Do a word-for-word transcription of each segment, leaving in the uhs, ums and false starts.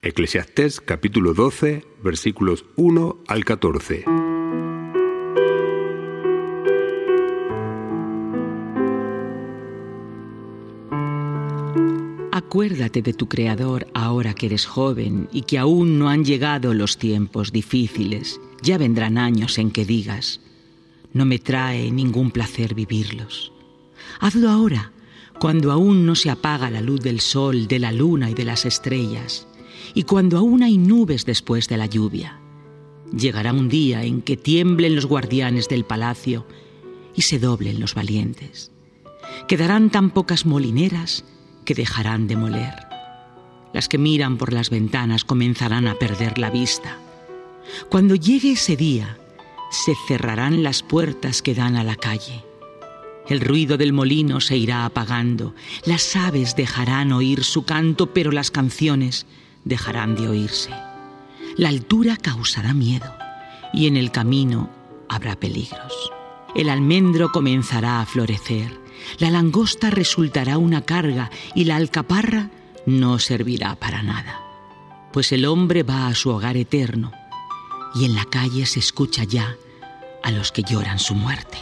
Eclesiastés capítulo doce, versículos uno al catorce. Acuérdate de tu Creador ahora que eres joven y que aún no han llegado los tiempos difíciles. Ya vendrán años en que digas: no me trae ningún placer vivirlos. Hazlo ahora, cuando aún no se apaga la luz del sol, de la luna y de las estrellas, y cuando aún hay nubes después de la lluvia. Llegará un día en que tiemblen los guardianes del palacio y se doblen los valientes. Quedarán tan pocas molineras que dejarán de moler. Las que miran por las ventanas comenzarán a perder la vista. Cuando llegue ese día, se cerrarán las puertas que dan a la calle. El ruido del molino se irá apagando, las aves dejarán oír su canto, pero las canciones dejarán de oírse. La altura causará miedo y en el camino habrá peligros. El almendro comenzará a florecer, la langosta resultará una carga y la alcaparra no servirá para nada. Pues el hombre va a su hogar eterno y en la calle se escucha ya a los que lloran su muerte.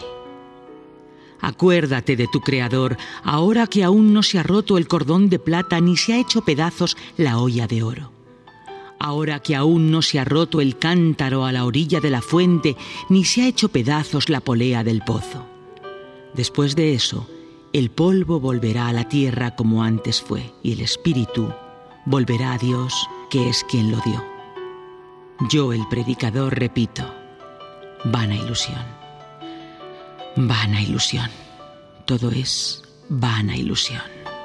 Acuérdate de tu Creador, ahora que aún no se ha roto el cordón de plata ni se ha hecho pedazos la olla de oro. Ahora que aún no se ha roto el cántaro a la orilla de la fuente ni se ha hecho pedazos la polea del pozo. Después de eso, el polvo volverá a la tierra como antes fue, y el espíritu volverá a Dios, que es quien lo dio. Yo, el predicador, repito: vana ilusión. Vana ilusión. Todo es vana ilusión.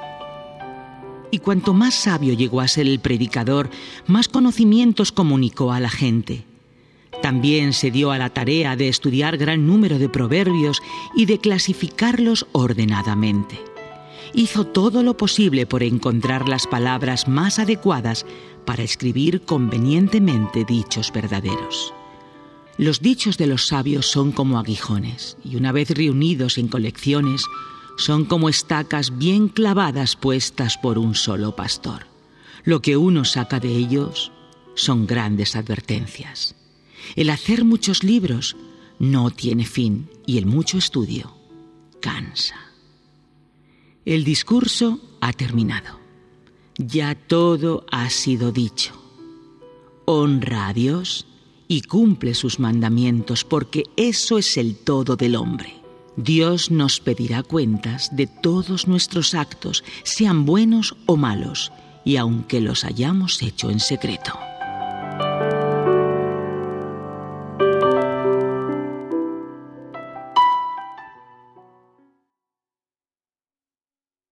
Y cuanto más sabio llegó a ser el predicador, más conocimientos comunicó a la gente. También se dio a la tarea de estudiar gran número de proverbios y de clasificarlos ordenadamente. Hizo todo lo posible por encontrar las palabras más adecuadas para escribir convenientemente dichos verdaderos. Los dichos de los sabios son como aguijones, y una vez reunidos en colecciones, son como estacas bien clavadas puestas por un solo pastor. Lo que uno saca de ellos son grandes advertencias. El hacer muchos libros no tiene fin y el mucho estudio cansa. El discurso ha terminado. Ya todo ha sido dicho. Honra a Dios y cumple sus mandamientos, porque eso es el todo del hombre. Dios nos pedirá cuentas de todos nuestros actos, sean buenos o malos, y aunque los hayamos hecho en secreto.